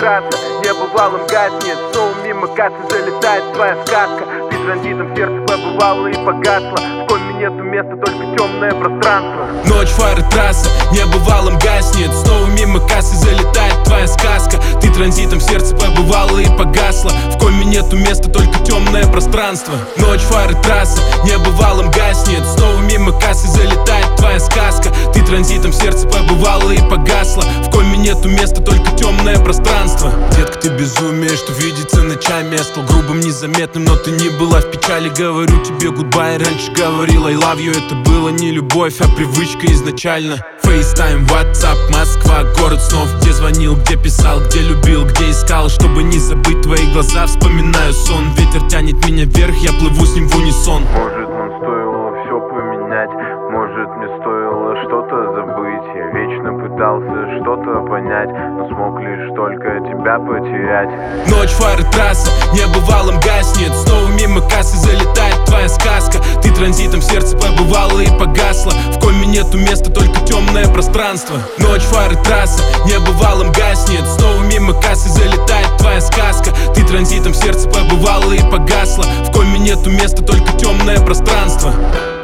трасса небывалым гаснет. Снова мимо кассы залетает твоя сказка. Ты транзитом в сердце побывала и погасла. В коме нету места, только темное пространство. Ночь, фары, трасса небывалым гаснет. Снова мимо кассы залетает твоя сказка. Ты транзитом в сердце побывала и погасла. В коме нету места, только темное пространство. Ночь, фары, трасса небывалым гаснет. Снова мимо кассы залетает твоя сказка. Ты транзитом в сердце побывала и погасла. В коме нету места, только темное пространство. Детка, ты безумие, что видится ночами. Я стал грубым, незаметным, но ты не была в печали. Говорю тебе goodbye, раньше говорил I love you. Это было не любовь, а привычка изначально. FaceTime, WhatsApp, Москва, город снов. Где звонил, где писал, где любил, где искал. Чтобы не забыть твои глаза, вспоминаю сон. Ветер тянет меня вверх, я плыву с ним в унисон. Может, нам стоило все поменять, может, мне стоило что-то забыть. Я вечно пытался что-то понять, но смог лишь только тебя потерять. Ночь, фары, трасса небывалым гаснет. Снова мимо кассы залетает твоя сказка. Ты транзитом в сердце побывала и погасла. В коме нету места, только темное пространство. Ночь, фары, трасса небывалым гаснет. Снова мимо кассы залетает твоя сказка. Ты транзитом в сердце побывала и погасла. В коме нету места, только темное пространство.